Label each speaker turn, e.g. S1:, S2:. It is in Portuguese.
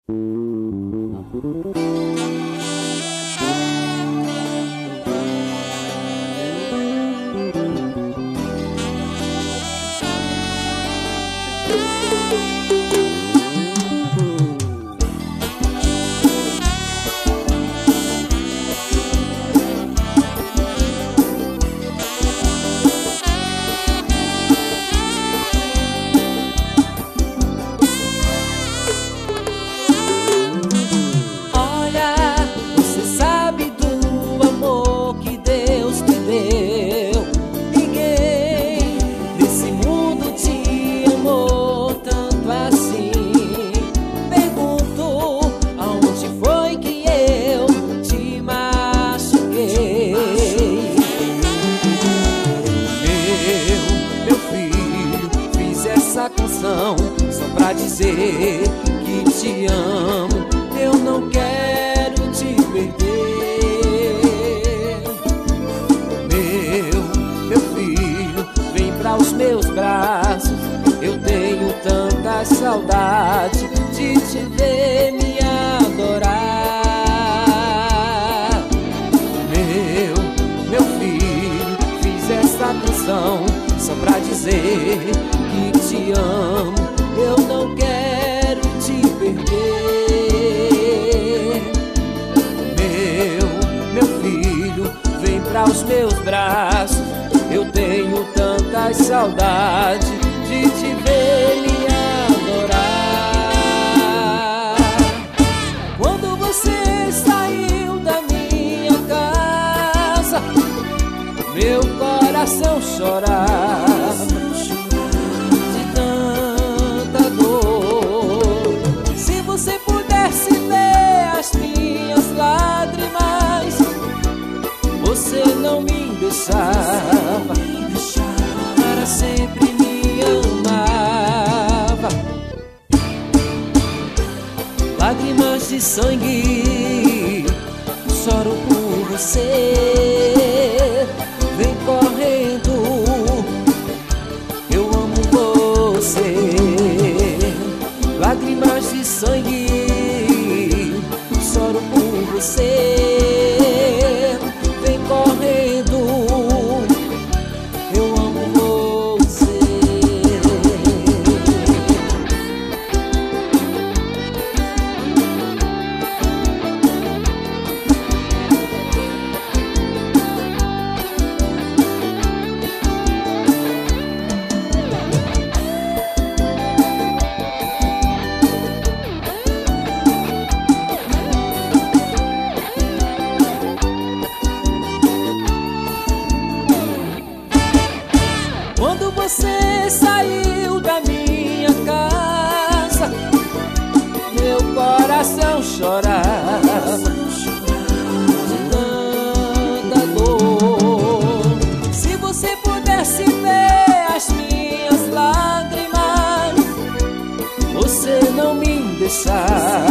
S1: Só pra dizer que te amo, eu não quero te perder. Meu filho, vem pra os meus braços. Eu tenho tanta saudade de te ver me adorar. Meu filho, fiz essa canção só pra dizer que te amo, eu não quero te perder. Meu filho, vem pra os meus braços. Eu tenho tantas saudades de te ver me adorar. Quando você saiu da minha casa, meu coração chorava de tanta dor. Se você pudesse ver as minhas lágrimas, você não me deixava, para sempre me amava. Lágrimas de sangue, choro por você. Vem correndo, eu amo você. Lágrimas de sangue, choro por você. Vem correndo, eu amo você. Quando você saiu da minha casa, meu coração chorava de tanta dor. Se você pudesse ver as minhas lágrimas, você não me deixava,